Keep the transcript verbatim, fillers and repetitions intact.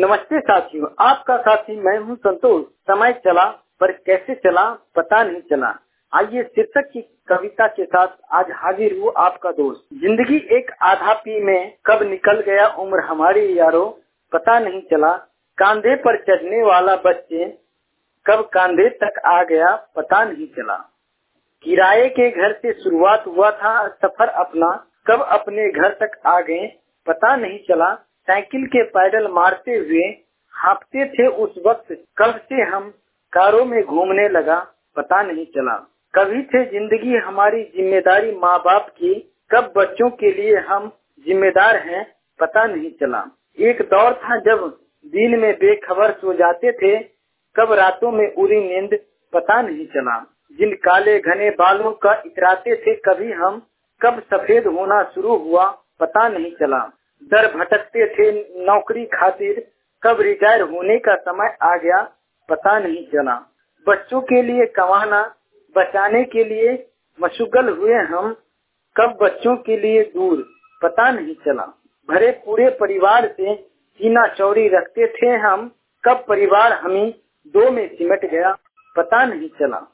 नमस्ते साथियों, आपका साथी मैं हूं संतोष। समय चला पर कैसे चला पता नहीं चला। आइए शीर्षक की कविता के साथ आज हाजिर हूँ आपका दोस्त। जिंदगी एक आधा पी में कब निकल गया उम्र हमारी यारो पता नहीं चला। कांधे पर चढ़ने वाला बच्चे कब कांधे तक आ गया पता नहीं चला। किराए के घर से शुरुआत हुआ था सफर अपना, कब अपने घर तक आ गए पता नहीं चला। साइकिल के पैडल मारते हुए हाँफते थे उस वक्त, कब से हम कारों में घूमने लगा पता नहीं चला। कभी थे जिंदगी हमारी जिम्मेदारी माँ बाप की, कब बच्चों के लिए हम जिम्मेदार हैं पता नहीं चला। एक दौर था जब दिन में बेखबर सो जाते थे, कब रातों में उड़ी नींद पता नहीं चला। जिन काले घने बालों का इतराते थे कभी हम, कब सफेद होना शुरू हुआ पता नहीं चला। दर भटकते थे नौकरी खातिर, कब रिटायर होने का समय आ गया पता नहीं चला। बच्चों के लिए कमाना बचाने के लिए मशगूल हुए हम, कब बच्चों के लिए दूर पता नहीं चला। भरे पूरे परिवार से सीना चौड़ी रखते थे हम, कब परिवार हमें दो में सिमट गया पता नहीं चला।